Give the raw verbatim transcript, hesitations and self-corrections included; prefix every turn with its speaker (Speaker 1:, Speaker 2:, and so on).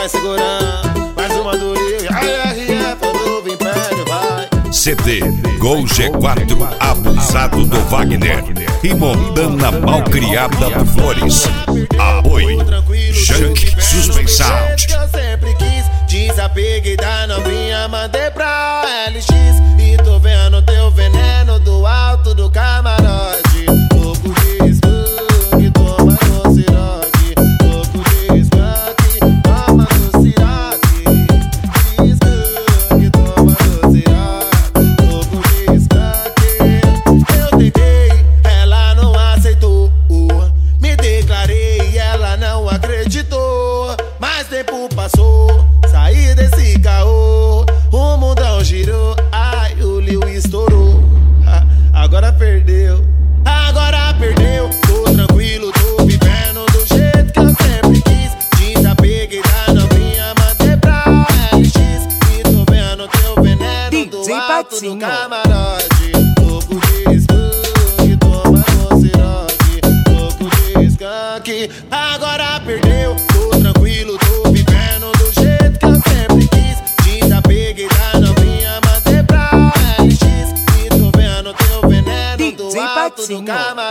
Speaker 1: vai segurando. Mais uma do Lil e a R F do Império, vai.
Speaker 2: C D Gol G quatro Abusado do Wagner e Montana Malcriada do Flores. Apoio Junk Suspense Sound.
Speaker 1: Eu sempre quis desapeguei da novinha, mandei pra L X e tô vendo teu veneno do alto do camarote. Louco de skunk, toma no siroque. Louco de skunk, toma no siroque. De skunk, toma no siroque. Louco de skunk. Eu tentei, ela não aceitou. Me declarei e ela não acreditou. Mas tempo passou, saí desse caô. O mundão girou, ai, o Lil estourou. Ah, agora perdeu, agora perdeu. Tô tranquilo, tô vivendo do jeito que eu sempre quis. Desapeguei da novinha, mandei pra L X e tô vendo teu veneno do alto do camarote. Louco de skunk, toma no siroque. Louco de skunk, agora perdeu. Tô tranquilo, tô vivendo do jeito que eu sempre quis. Desapeguei da novinha, mandei pra L X e tô vendo teu veneno do alto do camarote.